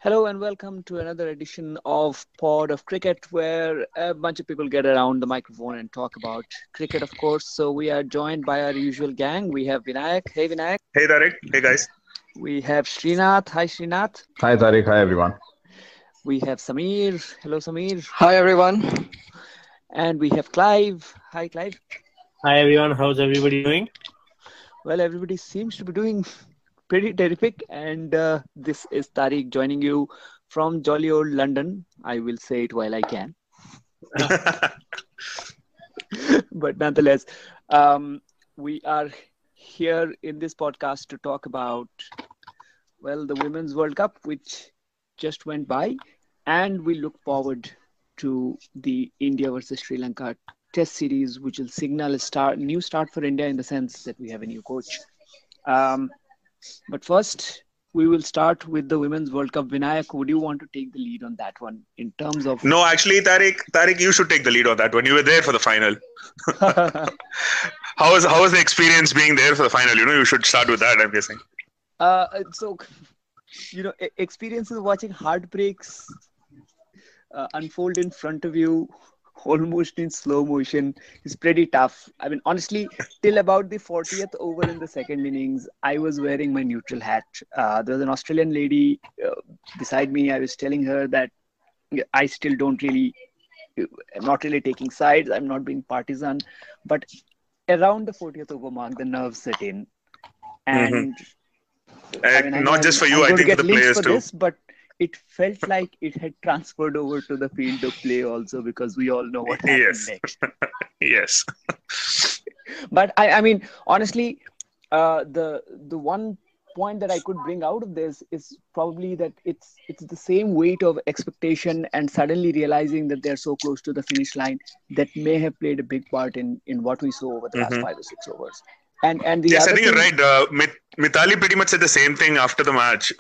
Hello and welcome to another edition of Pod of Cricket, where a bunch of people get around the microphone and talk about cricket, of course. So we are joined by our usual gang. We have Vinayak. Hey, Vinayak. Hey Tarek, hey guys. We have Srinath. Hi, Srinath. Hi Tariq, hi everyone. We have Samir. Hello, Samir. Hi everyone. And we have Clive. Hi, Clive. Hi everyone, how's everybody doing? Well, everybody seems to be doing pretty terrific. And this is Tariq joining you from jolly old London. I will say it while I can. But nonetheless, we are here in this podcast to talk about, well, the Women's World Cup, which just went by, and we look forward to the India versus Sri Lanka Test series, which will signal a new start for India in the sense that we have a new coach. But first, we will start with the Women's World Cup. Vinayak, would you want to take the lead on that one in terms of... No, actually, Tarek, you should take the lead on that one. You were there for the final. How was the experience being there for the final? You should start with that, I'm guessing. Experiences of watching heartbreaks unfold in front of you, almost in slow motion, is pretty tough. I mean, honestly, till about the 40th over in the second innings, I was wearing my neutral hat. There was an Australian lady beside me. I was telling her that I still I'm not really taking sides. I'm not being partisan. But around the 40th over mark, the nerves set in. And not just for you, I think for the players too. But it felt like it had transferred over to the field of play also, because we all know what happened next. Yes. But I mean, honestly, the one point that I could bring out of this is probably that it's the same weight of expectation and suddenly realizing that they're so close to the finish line that may have played a big part in what we saw over the last 5 or 6 overs. And the yes, other I think you're right. Mithali pretty much said the same thing after the match.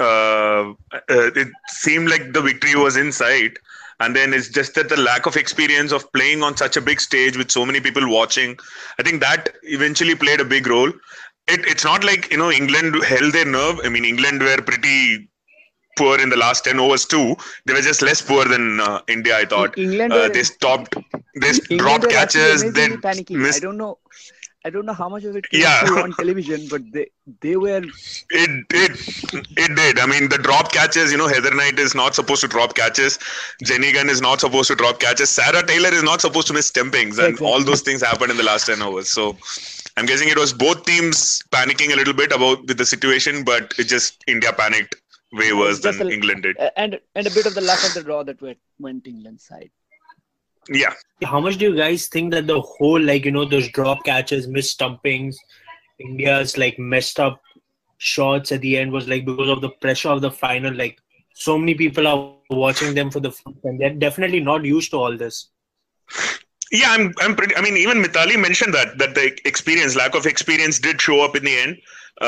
It seemed like the victory was in sight. And then it's just that the lack of experience of playing on such a big stage with so many people watching, I think that eventually played a big role. It's not like, England held their nerve. I mean, England were pretty poor in the last 10 overs too. They were just less poor than India, I thought. They dropped catches. They missed. I don't know how much of it came through on television, but they were... It did. I mean, the drop catches, Heather Knight is not supposed to drop catches. Jenny Gunn is not supposed to drop catches. Sarah Taylor is not supposed to miss stumpings. And all those things happened in the last 10 overs. So I'm guessing it was both teams panicking a little bit with the situation, but it just India panicked way worse than England did. And a bit of the luck of the draw that went England's side. Yeah. How much do you guys think that the whole, those drop catches, missed stumpings, India's messed up shots at the end was because of the pressure of the final? So many people are watching them for the first time. They're definitely not used to all this. Yeah, I'm pretty. I mean, even Mithali mentioned that the lack of experience did show up in the end.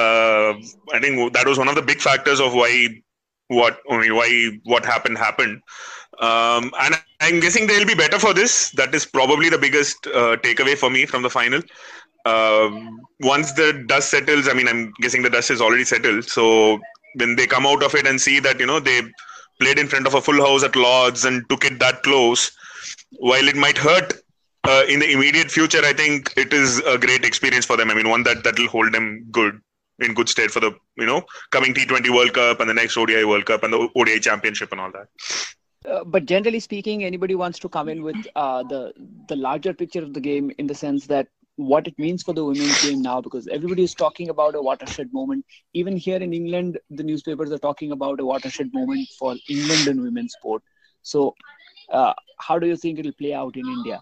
I think that was one of the big factors of why what happened. And I'm guessing they'll be better for this. That is probably the biggest takeaway for me from the final. Once the dust settles, I mean, I'm guessing the dust is already settled. So when they come out of it and see that, they played in front of a full house at Lord's and took it that close, while it might hurt in the immediate future, I think it is a great experience for them. I mean, one that will hold them in good state for the, coming T20 World Cup and the next ODI World Cup and the ODI Championship and all that. But generally speaking, anybody wants to come in with the larger picture of the game in the sense that what it means for the women's game now, because everybody is talking about a watershed moment. Even here in England, the newspapers are talking about a watershed moment for England and women's sport. So how do you think it will play out in India?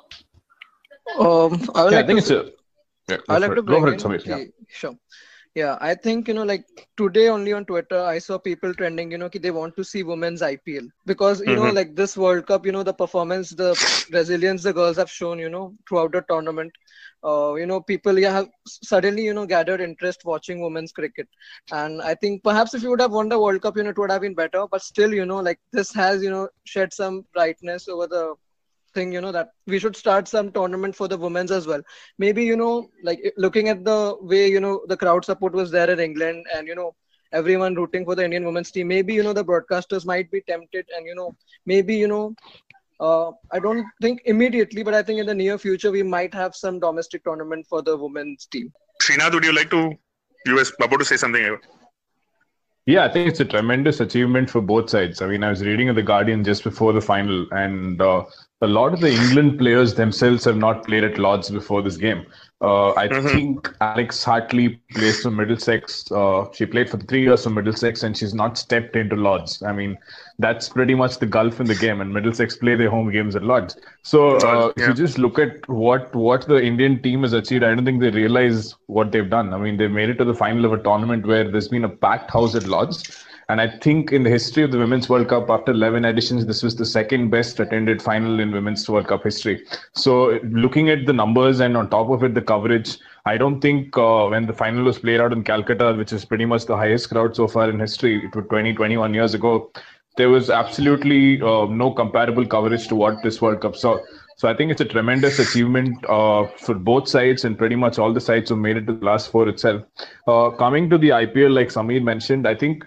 I'll like to bring in. Samir, Sure. Yeah, I think, today only on Twitter, I saw people trending, they want to see women's IPL. Because, this World Cup, the performance, the resilience the girls have shown, throughout the tournament. People have suddenly, gathered interest watching women's cricket. And I think perhaps if you would have won the World Cup, it would have been better. But still, this has, shed some brightness over the thing, that we should start some tournament for the women's as well. Maybe, looking at the way, the crowd support was there in England and, everyone rooting for the Indian women's team. Maybe, the broadcasters might be tempted and, maybe, I don't think immediately, but I think in the near future, we might have some domestic tournament for the women's team. Srinath, would you like to, you were about to say something here? Yeah, I think it's a tremendous achievement for both sides. I mean, I was reading in The Guardian just before the final, and a lot of the England players themselves have not played at Lord's before this game. I think Alex Hartley plays for Middlesex. She played for 3 years for Middlesex, and she's not stepped into Lord's. I mean, that's pretty much the gulf in the game, and Middlesex play their home games at Lord's. So if you just look at what the Indian team has achieved, I don't think they realize what they've done. I mean, they made it to the final of a tournament where there's been a packed house at Lord's. And I think in the history of the Women's World Cup, after 11 editions, this was the second best attended final in Women's World Cup history. So looking at the numbers and on top of it, the coverage, I don't think when the final was played out in Calcutta, which is pretty much the highest crowd so far in history, it was 21 years ago, there was absolutely no comparable coverage to what this World Cup saw. So I think it's a tremendous achievement for both sides and pretty much all the sides who made it to the last four itself. Coming to the IPL, like Sameer mentioned, I think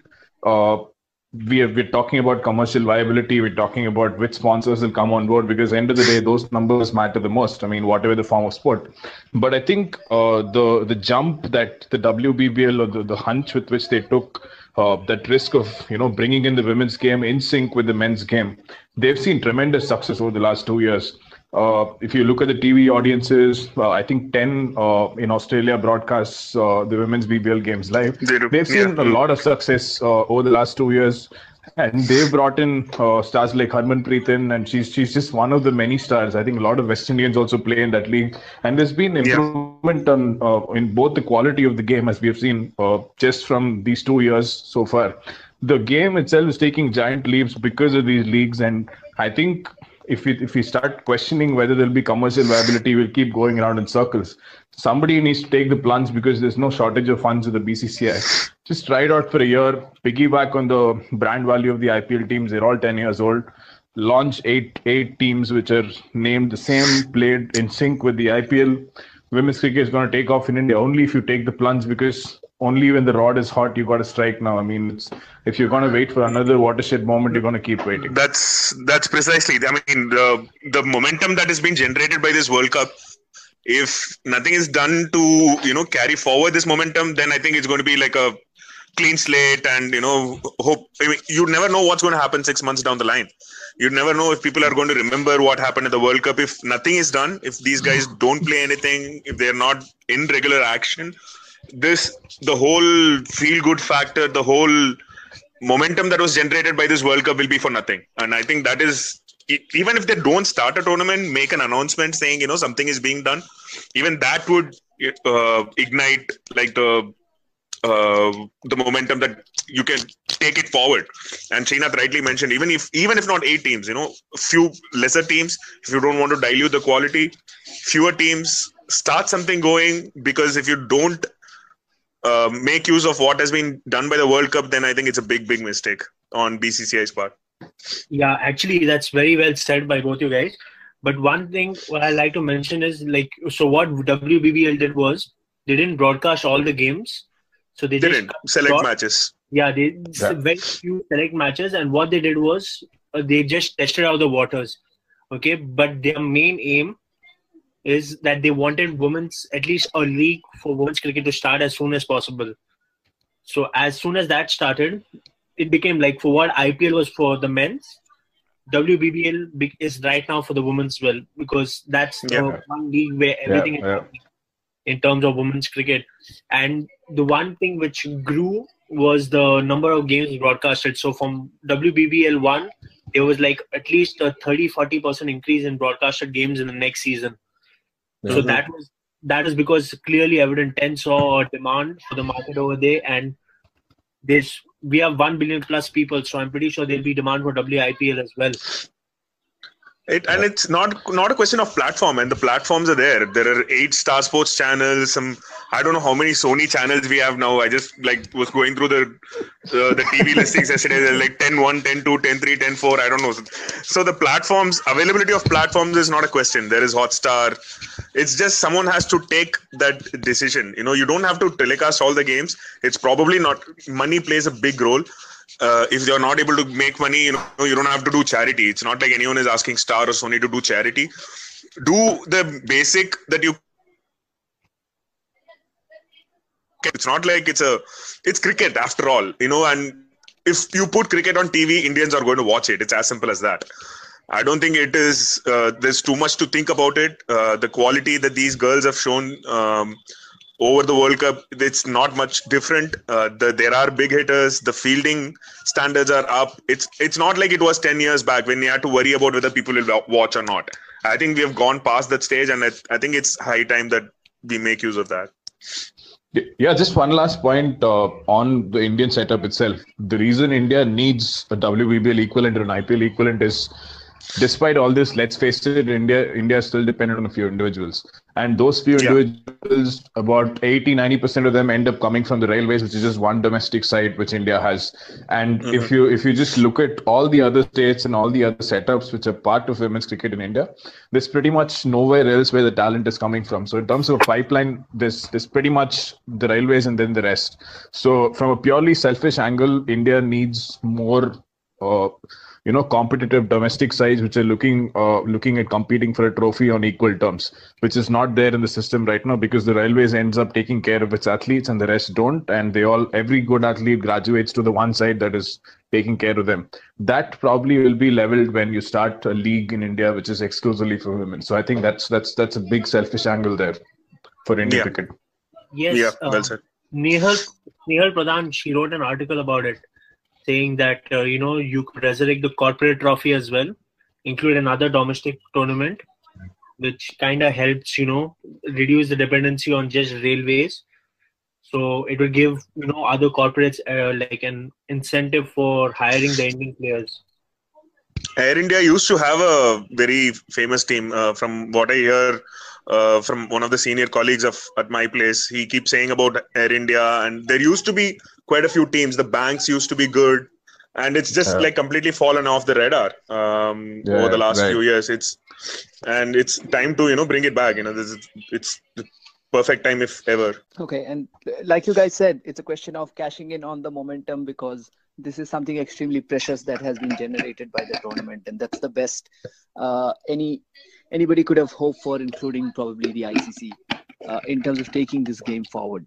we're talking about commercial viability. We're talking about which sponsors will come on board, because at the end of the day, those numbers matter the most. I mean, whatever the form of sport. But I think the jump that the WBBL or the hunch with which they took, that risk of bringing in the women's game in sync with the men's game, they've seen tremendous success over the last 2 years. If you look at the TV audiences, I think 10 in Australia broadcasts the women's BBL games live. They've seen a lot of success over the last 2 years, and they've brought in stars like Harmanpreet in, and she's just one of the many stars. I think a lot of West Indians also play in that league, and there's been improvement in both the quality of the game, as we have seen just from these 2 years so far. The game itself is taking giant leaps because of these leagues, and I think if we start questioning whether there'll be commercial viability, we'll keep going around in circles. Somebody needs to take the plunge, because there's no shortage of funds with the BCCI. Just try it out for a year, piggyback on the brand value of the IPL teams. They're all 10 years old. Launch eight teams which are named the same, played in sync with the IPL. Women's cricket is going to take off in India only if you take the plunge, because only when the rod is hot, you got to strike now. I mean, if you're going to wait for another watershed moment, you're going to keep waiting. That's precisely. I mean, the momentum that has been generated by this World Cup, if nothing is done to carry forward this momentum, then I think it's going to be like a clean slate, and hope. I mean, you never know what's going to happen 6 months down the line. You never know if people are going to remember what happened at the World Cup. If nothing is done, if these guys don't play anything, if they're not in regular action, the whole feel-good factor, the whole momentum that was generated by this World Cup will be for nothing. And I think that is, even if they don't start a tournament, make an announcement saying, something is being done, even that would ignite like the momentum that you can take it forward. And Srinath rightly mentioned, even if not 8 teams, a few lesser teams, if you don't want to dilute the quality, fewer teams, start something going, because if you don't make use of what has been done by the World Cup, then I think it's a big mistake on BCCI's part. Yeah, actually, that's very well said by both you guys. But one thing what I like to mention is, so what WBBL did was, they didn't broadcast all the games. So they didn't select matches. Yeah, very few select matches. And what they did was, they just tested out the waters. Okay, but their main aim is that they wanted at least a league for women's cricket to start as soon as possible. So as soon as that started, it became like, for what IPL was for the men's, WBBL is right now for the women's well, because that's the one league where everything is happening in terms of women's cricket. And the one thing which grew was the number of games broadcasted. So from WBBL 1, there was like at least a 30-40% increase in broadcasted games in the next season. So that is because clearly evident 10 saw a demand for the market over there, and we have 1 billion plus people, so I'm pretty sure there'll be demand for WIPL as well. And it's not a question of platform, and the platforms are there. There are 8 Star Sports channels. I don't know how many Sony channels we have now. I just was going through the TV listings yesterday. There's like 10-1, 10-2, 10-3, 10-4. I don't know. So the availability of platforms is not a question. There is Hotstar. It's just someone has to take that decision. You don't have to telecast all the games. It's probably not. Money plays a big role. If you're not able to make money, you don't have to do charity. It's not like anyone is asking Star or Sony to do charity. Do the basic that you. It's not like it's cricket after all, and if you put cricket on TV, Indians are going to watch it. It's as simple as that. I don't think it is, there's too much to think about it. The quality that these girls have shown over the World Cup, it's not much different. There are big hitters. The fielding standards are up. It's not like it was 10 years back when you had to worry about whether people will watch or not. I think we have gone past that stage, and I think it's high time that we make use of that. Yeah, just one last point on the Indian setup itself. The reason India needs a WBBL equivalent or an IPL equivalent is, despite all this, let's face it, India is still dependent on a few individuals. And those few individuals, about 80-90% of them end up coming from the railways, which is just one domestic site which India has. And if you just look at all the other states and all the other setups which are part of women's cricket in India, there's pretty much nowhere else where the talent is coming from. So in terms of pipeline, there's pretty much the railways and then the rest. So from a purely selfish angle, India needs more competitive domestic sides which are looking at competing for a trophy on equal terms, which is not there in the system right now, because the railways ends up taking care of its athletes and the rest don't, and every good athlete graduates to the one side that is taking care of them. That probably will be leveled when you start a league in India which is exclusively for women. So I think that's a big selfish angle there for Indian cricket. Yes, well said. Nehal Pradhan, she wrote an article about it, saying that, you could resurrect the corporate trophy as well, include another domestic tournament, which kind of helps, reduce the dependency on just railways. So it will give, other corporates like an incentive for hiring the Indian players. Air India used to have a very famous team. From what I hear from one of the senior colleagues at my place, he keeps saying about Air India, and there used to be quite a few teams. The banks used to be good, and it's just like completely fallen off the radar over the last few years. It's time to bring it back. It's the perfect time if ever. Okay, and like you guys said, it's a question of cashing in on the momentum, because this is something extremely precious that has been generated by the tournament, and that's the best anybody could have hoped for, including probably the ICC, in terms of taking this game forward.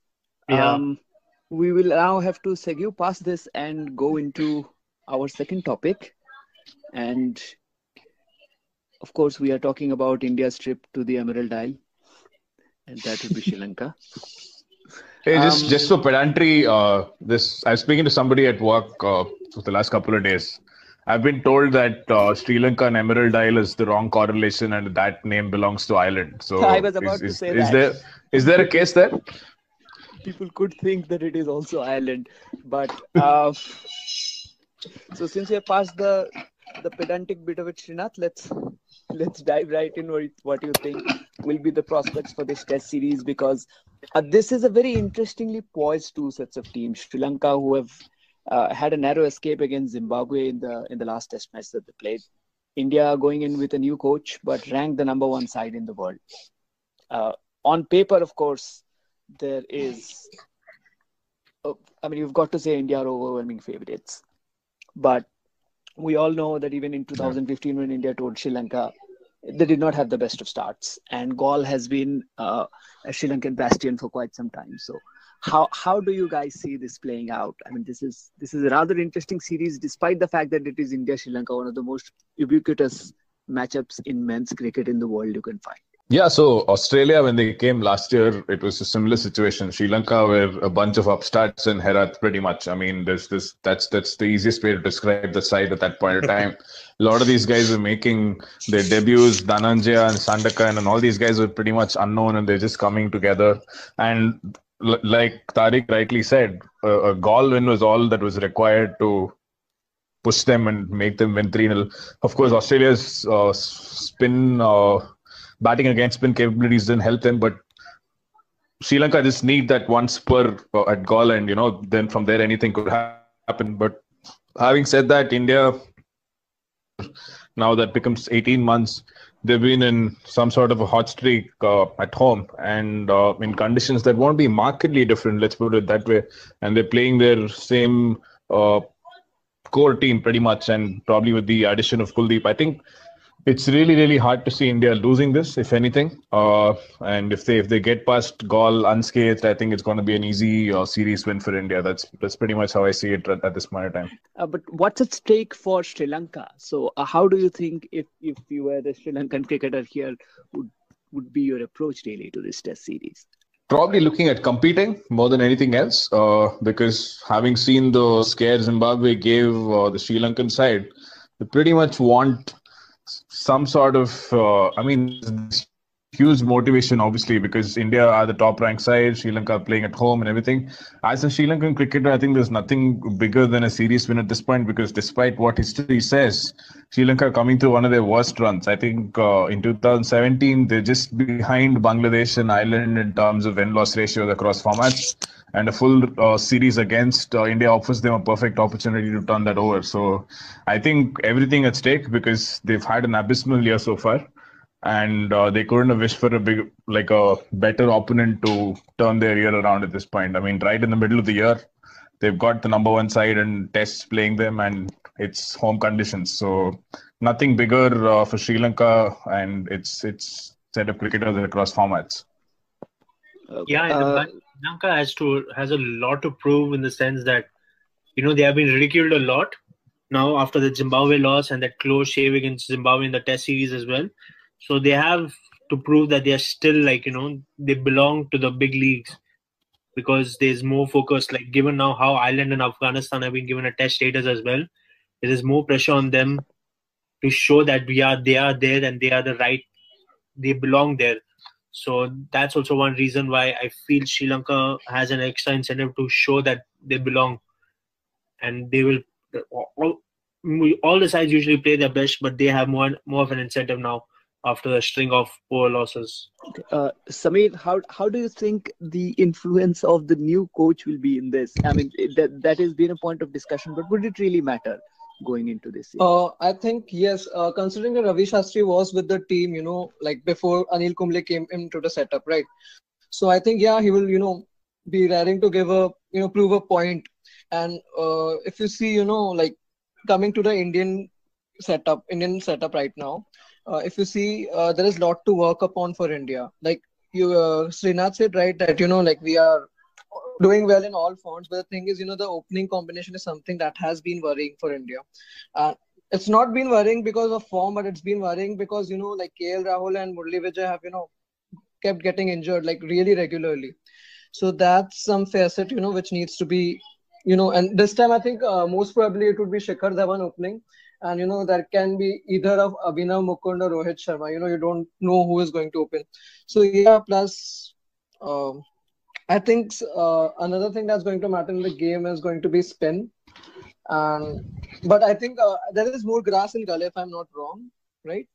We will now have to segue past this and go into our second topic. And of course, we are talking about India's trip to the Emerald Isle, and that would be Sri Lanka. Hey, just for pedantry, I was speaking to somebody at work for the last couple of days. I've been told that Sri Lanka and Emerald Isle is the wrong correlation, and that name belongs to Ireland. So I was about to say that. Is there a case there? People could think that it is also Ireland, but so since we have passed the pedantic bit of it, Srinath, let's dive right in what you think will be the prospects for this Test series, because this is a very interestingly poised two sets of teams. Sri Lanka, who have had a narrow escape against Zimbabwe in the last Test match that they played. India going in with a new coach, but ranked the number one side in the world. On paper, of course, there is. You've got to say India are overwhelming favorites, but we all know that even in 2015, when India toured Sri Lanka, they did not have the best of starts, and Gaul has been a Sri Lankan bastion for quite some time. So, how do you guys see this playing out? I mean, this is a rather interesting series, despite the fact that it is India Sri Lanka, one of the most ubiquitous matchups in men's cricket in the world you can find. Yeah, so Australia, when they came last year, it was a similar situation. Sri Lanka were a bunch of upstarts in Herat, pretty much. I mean, that's the easiest way to describe the side at that point of time. A lot of these guys were making their debuts, Dhananjaya and Sandakan, and all these guys were pretty much unknown, and they're just coming together. And like Tariq rightly said, a Gaul win was all that was required to push them and make them win 3-0. Of course, Australia's batting against spin capabilities didn't help them, but Sri Lanka just need that one spur at Gaul, and then from there anything could happen. But having said that, India, now that becomes 18 months, they've been in some sort of a hot streak at home and in conditions that won't be markedly different, let's put it that way. And they're playing their same core team pretty much, and probably with the addition of Kuldeep, I think it's really, really hard to see India losing this, if anything. And if they get past Gaul unscathed, I think it's going to be an easy series win for India. That's pretty much how I see it at this point in time. But what's at stake for Sri Lanka? So how do you think, if you were the Sri Lankan cricketer here, would be your approach really to this Test series? Probably looking at competing more than anything else, because having seen the scare Zimbabwe gave the Sri Lankan side, they pretty much want some sort of, huge motivation, obviously, because India are the top ranked side, Sri Lanka are playing at home and everything. As a Sri Lankan cricketer, I think there's nothing bigger than a series win at this point, because despite what history says, Sri Lanka are coming through one of their worst runs. I think in 2017, they're just behind Bangladesh and Ireland in terms of win-loss ratios across formats. And a full series against India offers them a perfect opportunity to turn that over. So I think everything at stake, because they've had an abysmal year so far. And they couldn't have wished for a better opponent to turn their year around at this point. I mean, right in the middle of the year, they've got the number one side and Tests playing them, and it's home conditions. So nothing bigger for Sri Lanka and its set of cricketers across formats. Yeah, and Sri Lanka has a lot to prove, in the sense that, they have been ridiculed a lot now after the Zimbabwe loss and that close shave against Zimbabwe in the Test series as well. So they have to prove that they are still they belong to the big leagues, because there's more focus, given now how Ireland and Afghanistan have been given a Test status as well. There is more pressure on them to show that they are there and they belong there. So that's also one reason why I feel Sri Lanka has an extra incentive to show that they belong, and they will. All the sides usually play their best, but they have more of an incentive now after a string of poor losses. Sameer, how do you think the influence of the new coach will be in this? I mean, that has been a point of discussion, but would it really matter going into this year? I think yes, considering that Ravi Shastri was with the team, before Anil Kumble came into the setup, right? So I think, he will, be raring to give prove a point. And if you see, coming to the Indian setup right now, if you see, there is a lot to work upon for India. Like Srinath said, right, that, we are doing well in all fronts, but the thing is, the opening combination is something that has been worrying for India. It's not been worrying because of form, but it's been worrying because, KL Rahul and Murali Vijay have, kept getting injured, really regularly. So that's some facet, which needs to be, and this time I think most probably it would be Shikhar Dhawan opening. And, there can be either of Abhinav Mukund or Rohit Sharma. You don't know who is going to open. So, plus I think another thing that's going to matter in the game is going to be spin. But I think there is more grass in Gully, if I'm not wrong, right?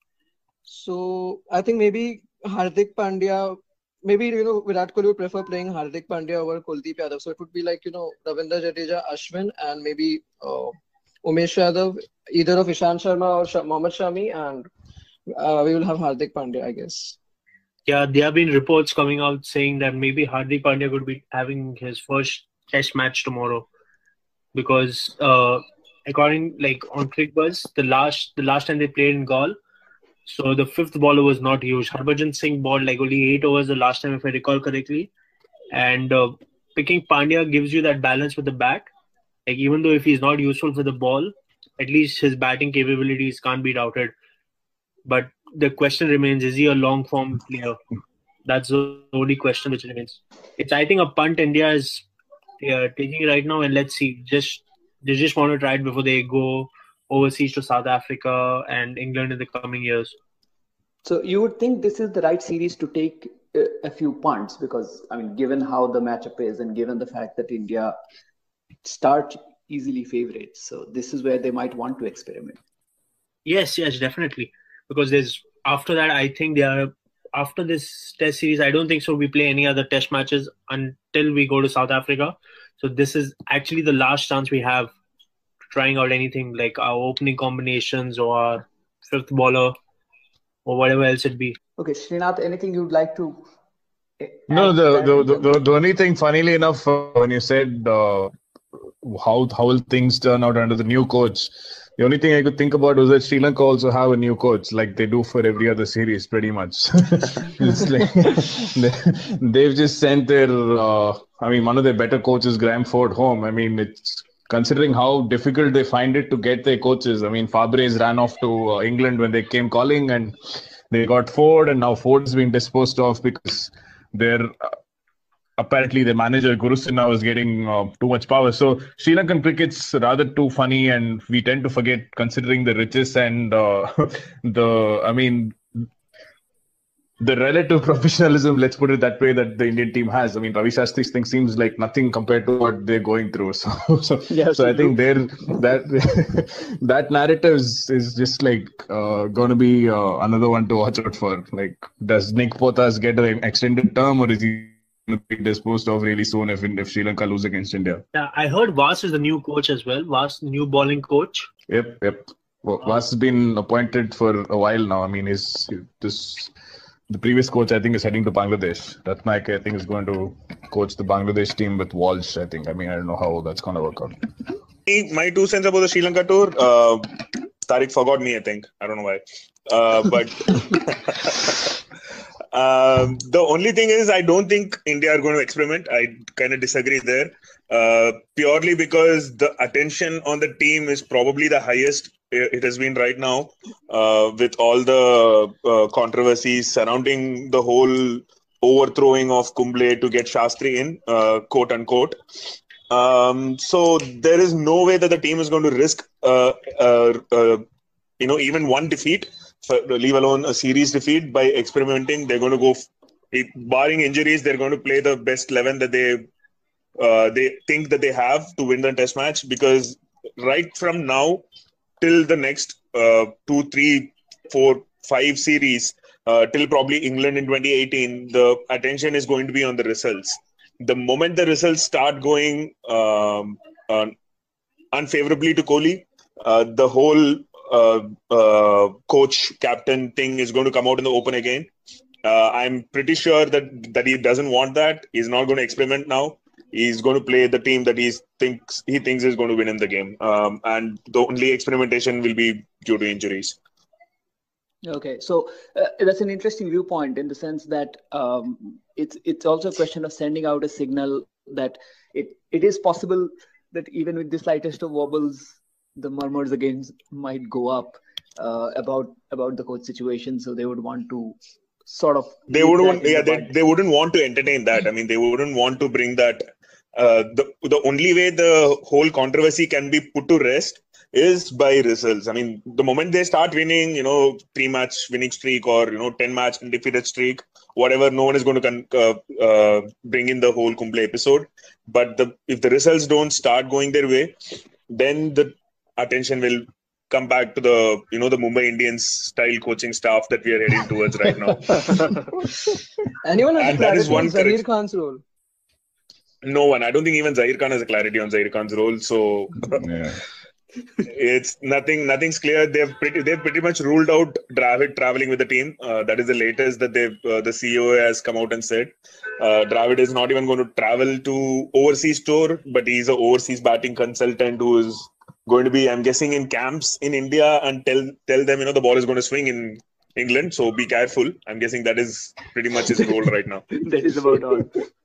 So I think maybe Hardik Pandya, Virat Kohli would prefer playing Hardik Pandya over Kuldeep Yadav. So it would be Ravindra Jadeja, Ashwin, and maybe Umesh Yadav, either of Ishant Sharma or Mohammad Shami, and we will have Hardik Pandya, I guess. Yeah, there have been reports coming out saying that maybe Hardik Pandya could be having his first Test match tomorrow, because according on CricBuzz, the last time they played in Gaul, so the fifth bowler was not used. Harbhajan Singh bowled only 8 overs the last time, if I recall correctly, and picking Pandya gives you that balance with the bat. Even though if he's not useful for the ball, at least his batting capabilities can't be doubted. But the question remains, is he a long form player? That's the only question which remains. It's, I think, a punt India is taking right now, and let's see. They just want to try it before they go overseas to South Africa and England in the coming years. So you would think this is the right series to take a few punts, because, given how the matchup is and given the fact that India start easily favorites, so this is where they might want to experiment. Yes, definitely. Because after that, I think after this Test series, I don't think so we play any other Test matches until we go to South Africa. So this is actually the last chance we have trying out anything like our opening combinations or our fifth bowler. or whatever else it be. Okay, Srinath, anything you'd like to No, add to that in terms of... the only thing, funnily enough, when you said how will things turn out under the new coach, the only thing I could think about was that Sri Lanka also have a new coach, like they do for every other series, pretty much. It's like they've just sent their, one of their better coaches, Graham Ford, home. I mean, it's considering how difficult they find it to get their coaches. I mean, Fabregas ran off to England when they came calling, and they got Ford, and now Ford's being disposed of because they're apparently the manager Guru Sinha was getting too much power. So Sri Lankan cricket's rather too funny, and we tend to forget, considering the riches and the relative professionalism, let's put it that way, that the Indian team has. I mean, Ravi Shastri's thing seems like nothing compared to what they're going through. So I think that narrative is just like going to be another one to watch out for. Like, does Nick Pothas get an extended term, or is he going to be disposed of really soon if Sri Lanka lose against India? Yeah, I heard Vas is the new coach as well. Vas, new bowling coach. Yep. Well, Vas has been appointed for a while now. I mean, the previous coach, I think, is heading to Bangladesh. Ratnaik, I think, is going to coach the Bangladesh team with Walsh, I think. I mean, I don't know how that's going to work out. My 2 cents about the Sri Lanka tour. Tariq forgot me, I think. I don't know why. But the only thing is, I don't think India are going to experiment. I kind of disagree there. Purely because the attention on the team is probably the highest it has been right now, with all the controversies surrounding the whole overthrowing of Kumble to get Shastri in, quote unquote. So there is no way that the team is going to risk, even one defeat, leave alone a series defeat, by experimenting. They're going to go, barring injuries, they're going to play the best 11 that they think that they have to win the test match, because right from now till the next 2, 3, 4, 5 series, till probably England in 2018, the attention is going to be on the results. The moment the results start going unfavorably to Kohli, the whole coach captain thing is going to come out in the open again. I'm pretty sure that he doesn't want that. He's not going to experiment now. He's going to play the team that he thinks is going to win in the game, and the only experimentation will be due to injuries. Okay, so that's an interesting viewpoint, in the sense that it's also a question of sending out a signal that it is possible that even with the slightest of wobbles, the murmurs again might go up about the coach situation. So they would want to sort of... They wouldn't want to entertain that. I mean, they wouldn't want to bring that. The only way the whole controversy can be put to rest is by results. I mean, the moment they start winning, 3-match winning streak, or 10-match undefeated streak, whatever, no one is going to bring in the whole Kumble episode. But if the results don't start going their way, then the attention will come back to the the Mumbai Indians style coaching staff that we are heading towards right now. Anyone has And that is one Zaheer correct. Khan's role? No one. I don't think even Zaheer Khan has a clarity on Zaheer Khan's role. So Yeah. it's nothing's clear. They've pretty much ruled out Dravid traveling with the team. That is the latest that the CEO has come out and said. Dravid is not even going to travel to overseas tour, but he's an overseas batting consultant who is going to be, I'm guessing, in camps in India and tell them the ball is going to swing in England, so be careful. I'm guessing that is pretty much his role right now. That is about all.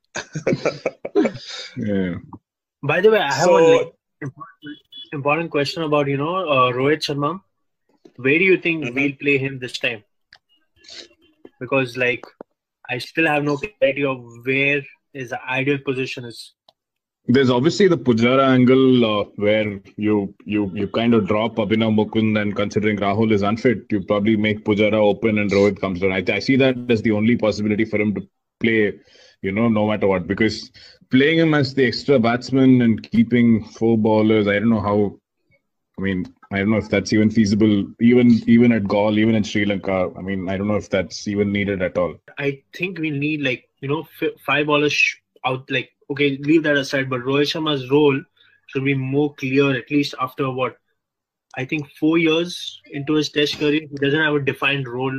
Yeah. By the way, I have one important question about Rohit Sharma. Where do you think we'll play him this time? Because I still have no clarity of where his ideal position is. There's obviously the Pujara angle where you kind of drop Abhinav Mukund, and considering Rahul is unfit, you probably make Pujara open and Rohit comes down. I see that as the only possibility for him to play, no matter what, because playing him as the extra batsman and keeping 4 bowlers, I don't know how. I mean, I don't know if that's even feasible, even at Gaul, even in Sri Lanka. I mean, I don't know if that's even needed at all. I think we need 5 bowlers out. Okay, leave that aside, but Rohit Sharma's role should be more clear, at least after 4 years into his test career. He doesn't have a defined role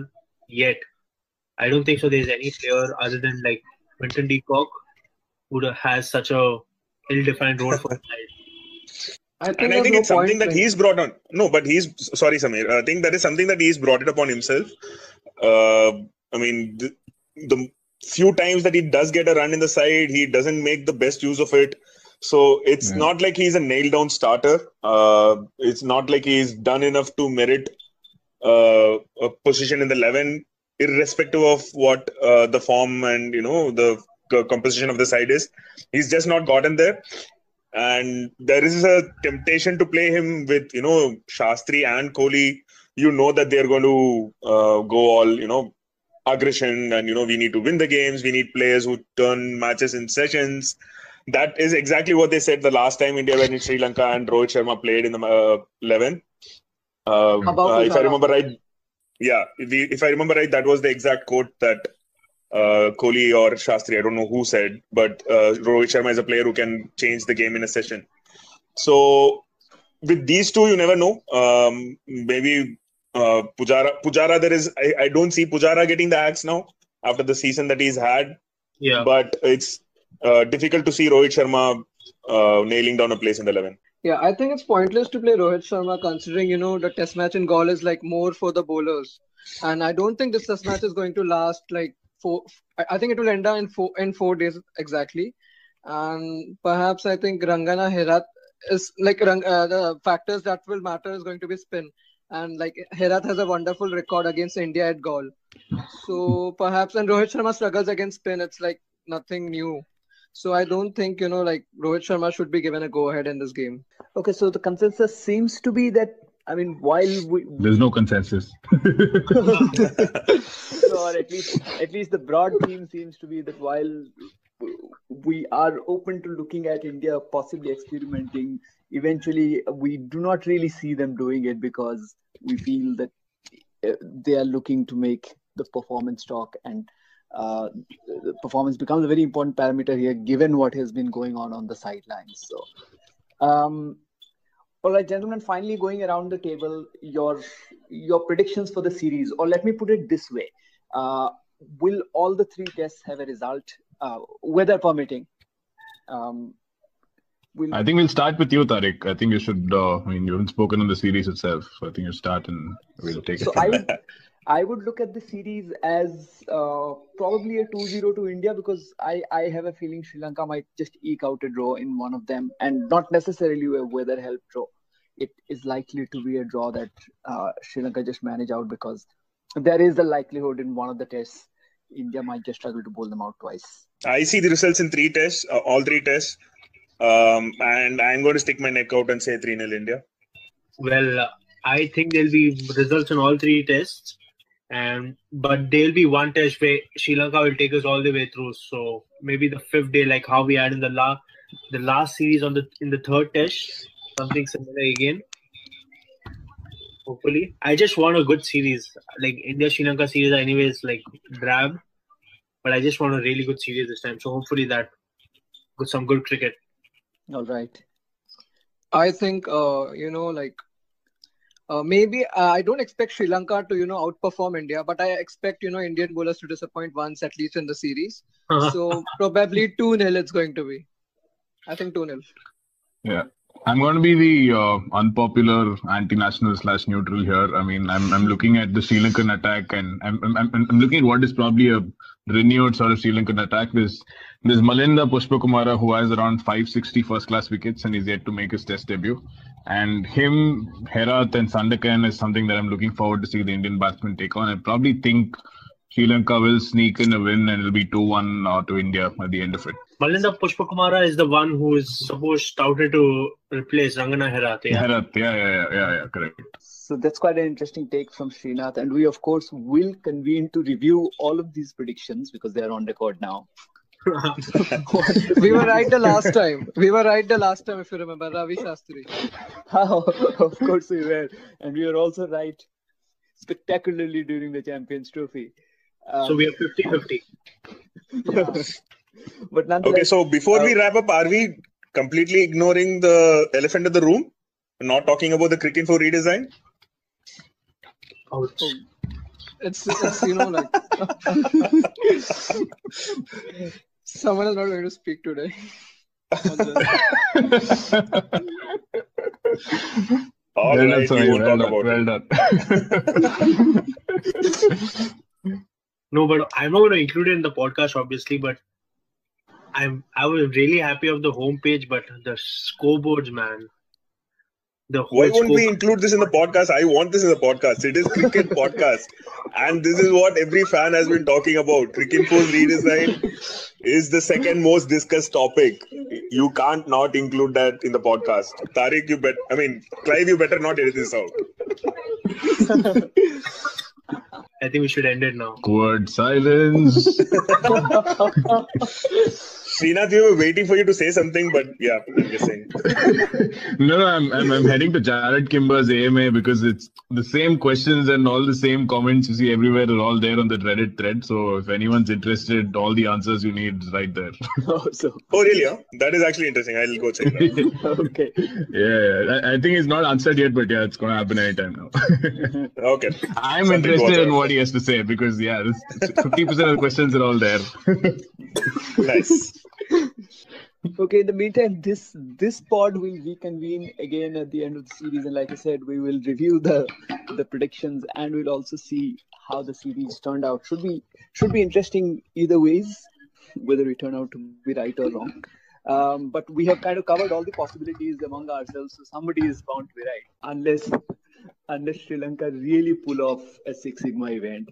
yet. I don't think so. There's any player other than like Quinton de Kock who has such a ill-defined role for the side. I think And I there's think no it's something point that in- he's brought on. No, but sorry, Samir. I think that is something that he's brought it upon himself. I mean, the few times that he does get a run in the side, he doesn't make the best use of it. So it's not like he's a nailed down starter. It's not like he's done enough to merit a position in the 11, irrespective of what the form and the composition of the side is. He's just not gotten there. And there is a temptation to play him with Shastri and Kohli. You know that they're going to go all aggression, and we need to win the games. We need players who turn matches in sessions. That is exactly what they said the last time India went in Sri Lanka and Rohit Sharma played in the 11. If I remember right, if I remember right, that was the exact quote that Kohli or Shastri, I don't know who said, but Rohit Sharma is a player who can change the game in a session. So with these two, you never know. Maybe Pujara, there is. I don't see Pujara getting the axe now after the season that he's had. Yeah. But it's difficult to see Rohit Sharma nailing down a place in the 11. Yeah, I think it's pointless to play Rohit Sharma considering, the test match in Gaul is like more for the bowlers. And I don't think this test match is going to last like I think it will end in 4 days exactly. And perhaps I think Rangana Herat is like the factors that will matter is going to be spin. And like Herat has a wonderful record against India at Gaul. So perhaps, and Rohit Sharma struggles against spin. It's like nothing new. So I don't think, like Rohit Sharma should be given a go-ahead in this game. Okay, so the consensus seems to be that, I mean, while there's no consensus. or at least the broad theme seems to be that while we are open to looking at India possibly experimenting, eventually we do not really see them doing it because we feel that they are looking to make the performance talk, and the performance becomes a very important parameter here given what has been going on the sidelines. So all right, gentlemen, finally going around the table, your predictions for the series, or let me put it this way, will all the 3 tests have a result, weather permitting? I think we'll start with you, Tariq. I think you should, you haven't spoken on the series itself, so I think you start and we'll take it from there. I would look at the series as probably a 2-0 to India, because I have a feeling Sri Lanka might just eke out a draw in one of them, and not necessarily a weather help draw. It is likely to be a draw that Sri Lanka just manage out, because there is a likelihood in one of the tests India might just struggle to bowl them out twice. I see the results in 3 tests, all 3 tests, and I'm going to stick my neck out and say 3-0 India. Well, I think there'll be results in all 3 tests. But there'll be one test where Sri Lanka will take us all the way through. So maybe the 5th day, like how we had in the last series in the 3rd test, something similar again. Hopefully, I just want a good series. Like India Sri Lanka series, anyways, like drab, but I just want a really good series this time. So hopefully that with some good cricket. All right. I think maybe I don't expect Sri Lanka to outperform India, but I expect Indian bowlers to disappoint once at least in the series. So probably 2-0 it's going to be. I think 2-0. Yeah, I'm going to be the unpopular anti-national / neutral here. I mean, I'm looking at the Sri Lankan attack, and I'm looking at what is probably a renewed sort of Sri Lankan attack. There's Malinda Pushpakumara, who has around 560 first-class wickets and is yet to make his test debut. And him, Herat and Sandakan is something that I'm looking forward to see the Indian batsmen take on. I probably think Sri Lanka will sneak in a win and it'll be 2-1 to India at the end of it. Malinda Pushpakumara is the one who is touted to replace Rangana Herat. Yeah? Herat, yeah, correct. So that's quite an interesting take from Srinath. And we, of course, will convene to review all of these predictions because they are on record now. We were right the last time. If you remember, Ravi Shastri. Of course we were. And we were also right spectacularly during the Champions Trophy. So we are 50-50. But nonetheless, okay, so before we wrap up, are we completely ignoring the elephant in the room? Not talking about the Cricinfo redesign? It's like someone is not going to speak today. All Well done, right, we Samir. won't Well talk done. about Well it. done. No, but I'm not going to include it in the podcast, obviously. But I was really happy of the homepage, but the scoreboards, man. The whole Why won't we score. include this in the podcast? I want this in the podcast. It is cricket podcast, and this is what every fan has been talking about. Cricinfo's redesign is the second most discussed topic. You can't not include that in the podcast. Tariq, Clive, you better not edit this out. I think we should end it now. Awkward silence. Srinath, we were waiting for you to say something, but yeah, I'm just saying. No, I'm heading to Jared Kimber's AMA because it's the same questions and all the same comments you see everywhere are all there on the Reddit thread. So if anyone's interested, all the answers you need is right there. Oh, really? Huh? That is actually interesting. I'll go check that. Okay. Yeah, I think it's not answered yet, but yeah, it's going to happen anytime now. Okay. I'm Something to watch interested in out what for. he has to say because, 50% of the questions are all there. Nice. Okay, in the meantime, this pod will reconvene again at the end of the series, and like I said, we will review the predictions, and we'll also see how the series turned out. Should be interesting either ways, whether we turn out to be right or wrong. But we have kind of covered all the possibilities among ourselves, so somebody is bound to be right, unless Sri Lanka really pull off a Six Sigma event.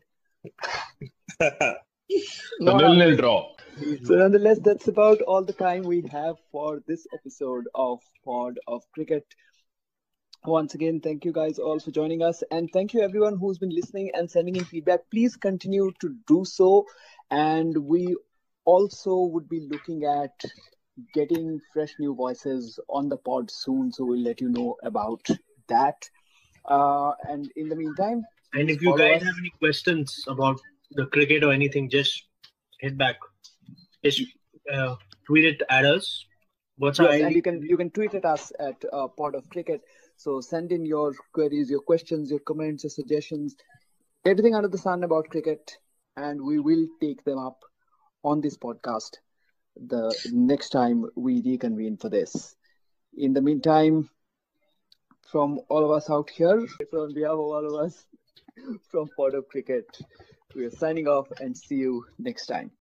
A 0-0 draw. So nonetheless, that's about all the time we have for this episode of Pod of Cricket. Once again, thank you guys all for joining us, and thank you everyone who's been listening and sending in feedback. Please continue to do so, and we also would be looking at getting fresh new voices on the pod soon, so we'll let you know about that. And in the meantime, And if you guys have any questions about the cricket or anything, just hit back. Just tweet it at us. What's our Yes, ID? and you can tweet at us at Pod of Cricket. So send in your queries, your questions, your comments, your suggestions, everything under the sun about cricket, and we will take them up on this podcast the next time we reconvene for this. In the meantime, from all of us out here, so on behalf of all of us from Pod of Cricket, we are signing off and see you next time.